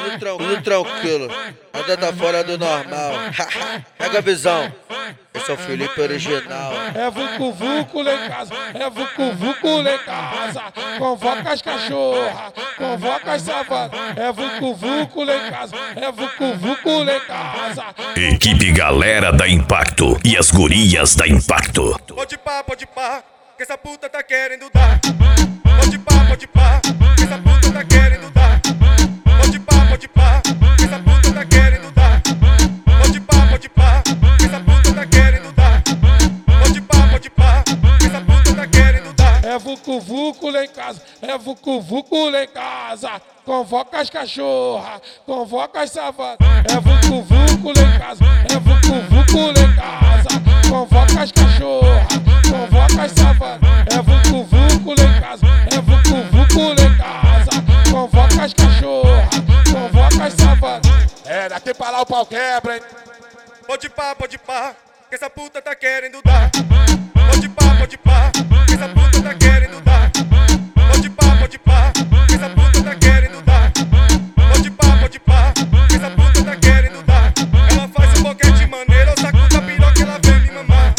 tudo tranquilo, nada tá fora do normal. Pega a visão, esse é o Felipe original. É vucu vucu lá em casa, é vucu vucu lá em casa. Convoca as cachorras, convoca as savanas. É vucu vucu lá em casa, é vucu vucu lá em casa. Equipe Galera da Impacto e as gurias da Impacto. Pode pá, que essa puta tá querendo dar. Pode pá, que essa puta tá querendo dar. Pode pá, que essa puta tá querendo dar. Pode pá, que essa puta tá querendo dar. Pode pá, que essa puta tá querendo dar. É vucu vucu lá em casa, é vucu vucu lá em casa. Convoca as cachorras, convoca as savanas. É vucu vucu lá em casa, é vucu vucu lá em casa. Convoca as cachorras, convoca as savanas. É vucu vucu lá em casa, é vucu vucu lá em casa. Convoca as cachorras, convoca as savanas. É, daqui pra lá o pau quebra, hein? Pode pá, que essa puta tá querendo dar. Pode pá, que essa puta tá querendo dar. Pode pá, que essa puta tá querendo dar. Pode pá, que essa puta tá querendo dar. Ela faz um boquete maneiro, eu saco da piroca, ela vem me mamar.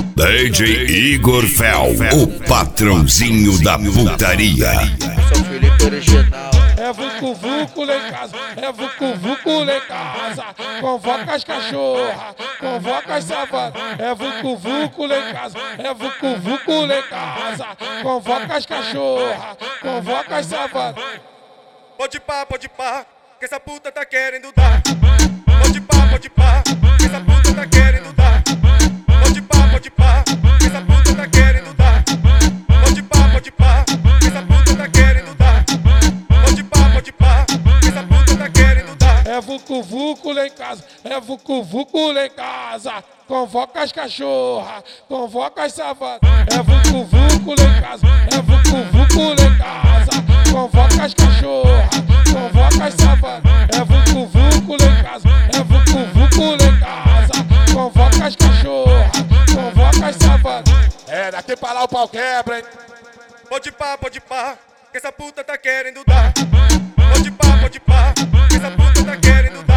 DJ Igor Fel, o patrãozinho da putaria. Esse é o Felipe original. É vucu vucu lá em casa, é vucu vucu lá em casa. Convoca as cachorras, convoca as savanas. É vucu vucu lá em casa, é vucu vucu lá em casa. Convoca as cachorras, convoca as savanas. Pode pá, que essa puta tá querendo dar. Pode pá, que essa puta tá querendo dar. Pode pá, que essa puta tá querendo dar. Pode pá, que essa puta tá querendo dar. Pode pá, que essa puta tá querendo dar. É vucu vucu lá em casa, é vucu vucu lá em casa. Convoca as cachorras, convoca as savanas. É vucu vucu lá em casa, é vucu vucu lá em casa. Convoca as cachorras, convoca as savanas. É vucu vucu lá em casa, é vucu vucu lá em casa. Convoca as cachorras, convoca as savanas. É, daqui pra lá o pau quebra, hein? Pode pá, que essa puta tá querendo dar. Pode pá, que essa puta tá querendo dar.